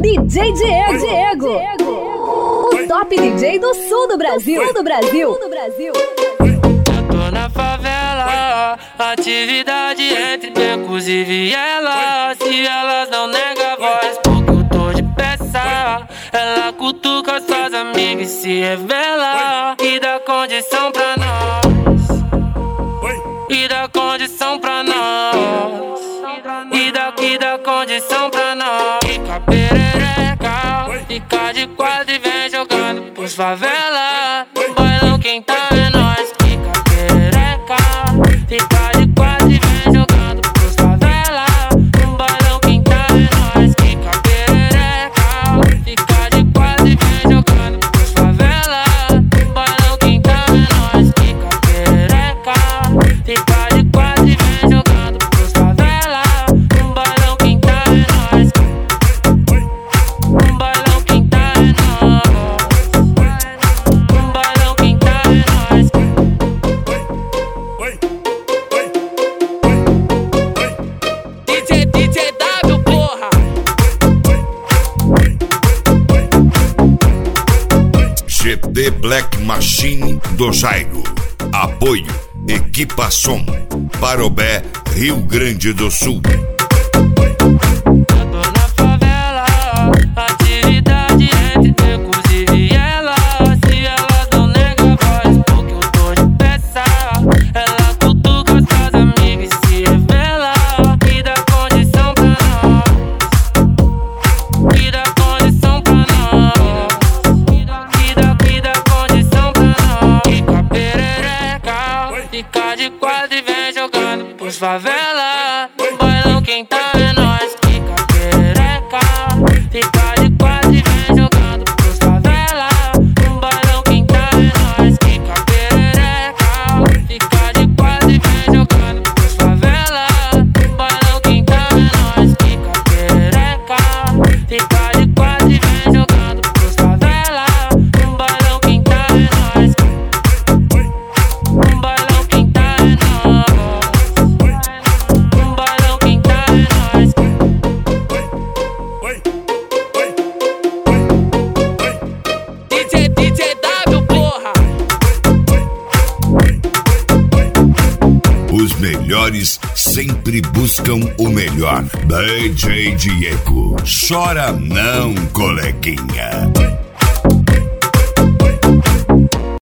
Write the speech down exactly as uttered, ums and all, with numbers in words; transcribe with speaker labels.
Speaker 1: D J Diego, Diego, o top D J do sul do Brasil, do Brasil, do Brasil.
Speaker 2: Eu tô na favela, atividade entre becos e vielas. Se elas não negam a voz, porque eu tô de peça. Ela cutuca suas amigas e se revela e dá condição pra nós, e dá condição pra nós, e dá, e dá condição pra nós. Fica perereca, fica de quadro e vem jogando pros favela. No bailão quem tá é nós. Fica perereca, fica de quadro e vem jogando pros favela. No bailão quem tá é nós. Fica perereca, fica de quadro e vem jogando pros favela. No bailão quem tá é nós. Fica perereca, fica de quadro e vem jogando pros favela. No bailão quem tá é nós. No bailão quem tá é nós. No bailão quem tá é nós. D J, D J W, porra.
Speaker 3: G D Black Machine do Jairo. Apoio Equipa Som, Parobé, Rio Grande do Sul.
Speaker 2: Eu tô na favela, atividade entre becos e vielas. Se elas não negam a voz, porque eu tô de peça. Ela cutuca suas amigas e se revela e dá condição pra nós, e dá condição pra nós, e dá, e dá condição pra nós. Fica perereca, fica de quadro e vem jogando pros favela. No bailão quem tá é nós. Fica perereca, fica de quadro e vem jogando pros favela. No bailão quem tá é nós. Fica perereca, fica de quadro e vem jogando pros favela. No bailão quem tá é nós. Fica perereca, fica de quadro e vem jogando pros favela. No bailão quem tá é nós. No bailão quem tá é nós. No bailão quem tá é nós. D J, D J W, porra.
Speaker 3: Os melhores sempre buscam o melhor. D J Diego. Chora não, coleguinha.